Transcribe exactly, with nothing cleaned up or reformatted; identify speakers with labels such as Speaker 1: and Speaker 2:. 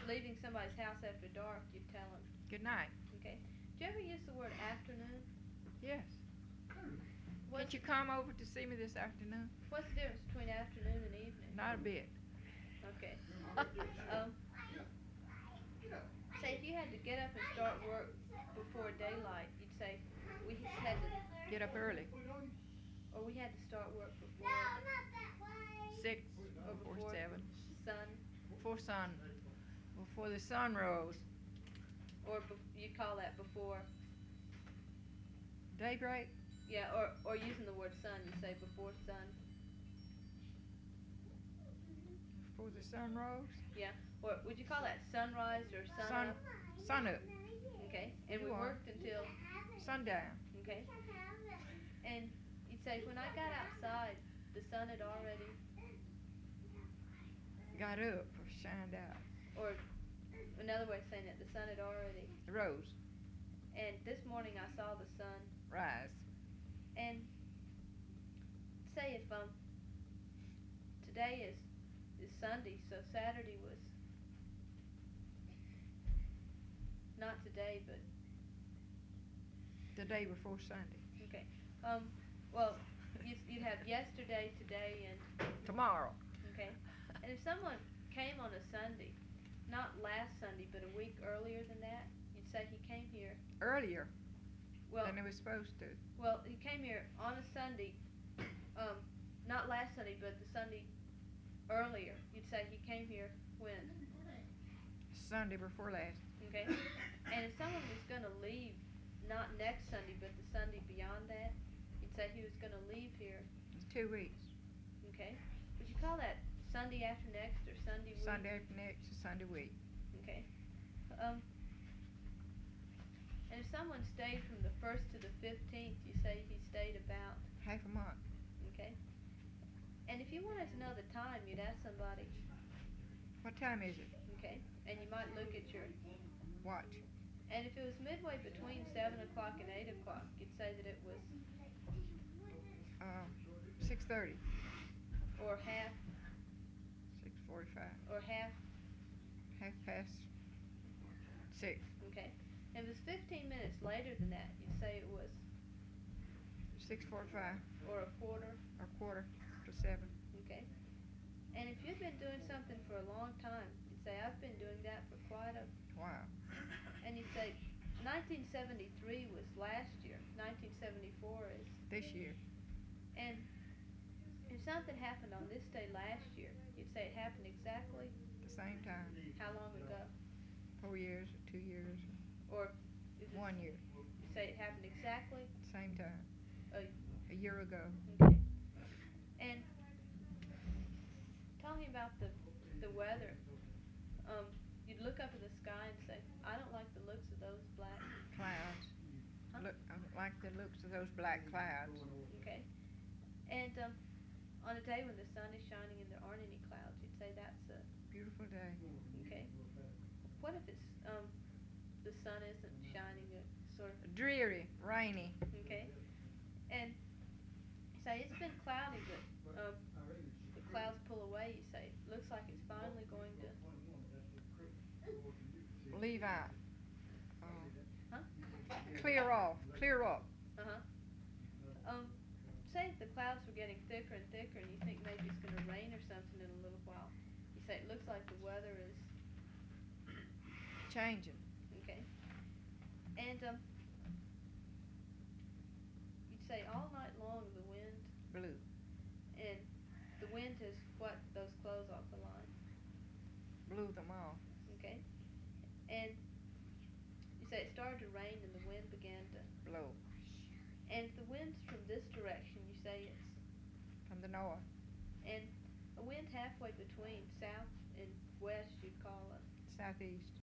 Speaker 1: leaving somebody's house after dark, you tell them.
Speaker 2: Good night.
Speaker 1: Okay. Do you ever use the word afternoon?
Speaker 2: Yes.
Speaker 1: What's,
Speaker 2: Can't you come over to see me this afternoon?
Speaker 1: what's the difference between afternoon and evening?
Speaker 2: Not a bit.
Speaker 1: Okay. Um, say if you had to get up and start work before daylight, you'd say we had to,
Speaker 2: Get up early.
Speaker 1: or we had to start work before
Speaker 2: Six
Speaker 1: or
Speaker 2: before
Speaker 1: before
Speaker 2: seven.
Speaker 1: sun,
Speaker 2: Before sun. Before the sun rose.
Speaker 1: or bef- you call that before.
Speaker 2: Daybreak.
Speaker 1: Yeah, or or using the word sun, you say before sun.
Speaker 2: Before the sun rose.
Speaker 1: Yeah. Or would you call that sunrise or sun,
Speaker 2: Sun.
Speaker 1: up?
Speaker 2: Sun up.
Speaker 1: Okay. And we
Speaker 2: You are.
Speaker 1: worked until
Speaker 2: Sundown.
Speaker 1: okay. And you'd say when I got outside, the sun had already,
Speaker 2: Got up or shined out.
Speaker 1: or another way of saying it, the sun had already.
Speaker 2: Rose.
Speaker 1: And this morning I saw the sun.
Speaker 2: Rise.
Speaker 1: And say if um today is is Sunday, so Saturday was not today, but
Speaker 2: The day before Sunday.
Speaker 1: okay. Um, well, you'd, you'd have yesterday, today, and
Speaker 2: Tomorrow.
Speaker 1: okay. And if someone came on a Sunday, not last Sunday, but a week earlier than that, you'd say he came here.
Speaker 2: Earlier
Speaker 1: Well,
Speaker 2: than it was supposed to.
Speaker 1: well, he came here on a Sunday, um, not last Sunday, but the Sunday earlier. You'd say he came here when,
Speaker 2: Sunday before last.
Speaker 1: okay? And if someone was going to leave, not next Sunday, but the Sunday beyond that, you'd say he was going to leave here,
Speaker 2: It's two weeks.
Speaker 1: okay? Would you call that Sunday after next or Sunday week?
Speaker 2: Sunday after next is Sunday week.
Speaker 1: Okay. Um, and if someone stayed from the first to the fifteenth, you say he stayed about,
Speaker 2: Half a month.
Speaker 1: okay? And if you wanted to know the time, you'd ask somebody,
Speaker 2: What time is it?
Speaker 1: okay? And you might look at your,
Speaker 2: Watch.
Speaker 1: and if it was midway between seven o'clock and eight o'clock, you'd say that it was,
Speaker 2: Uh, six thirty.
Speaker 1: or half,
Speaker 2: Six forty-five.
Speaker 1: or half,
Speaker 2: Half past six.
Speaker 1: okay? And if it was fifteen minutes later than that, you'd say it was,
Speaker 2: Six forty-five.
Speaker 1: or a quarter,
Speaker 2: Or quarter to seven.
Speaker 1: okay? And if you'd been doing something for a long time, you'd say, I've been doing that for quite a,
Speaker 2: Wow.
Speaker 1: and you'd say, nineteen seventy-three was last year, nineteen seventy-four is,
Speaker 2: This year.
Speaker 1: and if something happened on this day last year, you'd say it happened exactly
Speaker 2: The same time.
Speaker 1: how long ago?
Speaker 2: Four years or two years.
Speaker 1: Or is it,
Speaker 2: One year.
Speaker 1: you say it happened exactly
Speaker 2: Same time.
Speaker 1: a,
Speaker 2: A year ago.
Speaker 1: okay. And talking about the the weather, um, you'd look up at the sky and say, I don't like the looks of those black,
Speaker 2: Clouds.
Speaker 1: Huh?
Speaker 2: Look, I don't like the looks of those black clouds.
Speaker 1: okay? And um, on a day when the sun is shining and there aren't any clouds, you'd say that's a,
Speaker 2: Beautiful day.
Speaker 1: okay? What if it's, um, the sun isn't shining, it's sort of,
Speaker 2: Dreary. Rainy.
Speaker 1: okay? And you say it's been cloudy, but um, the clouds pull away, you say, looks like it's finally going to,
Speaker 2: Leave out. Uh,
Speaker 1: huh?
Speaker 2: Clear off. Clear up.
Speaker 1: Uh-huh. Um, say if the clouds were getting thicker and thicker and you think maybe it's going to rain or something in a little while, you say it looks like the weather is,
Speaker 2: Changing.
Speaker 1: okay? And um, you'd say all night long the wind,
Speaker 2: Blue.
Speaker 1: and the wind has what those clothes off the line,
Speaker 2: Blew them off.
Speaker 1: okay? And you say it started to rain and the wind began to,
Speaker 2: Blow.
Speaker 1: and if the wind's from this direction, you say it's,
Speaker 2: From the north.
Speaker 1: and a wind halfway between south and west you'd call a,
Speaker 2: Southeast.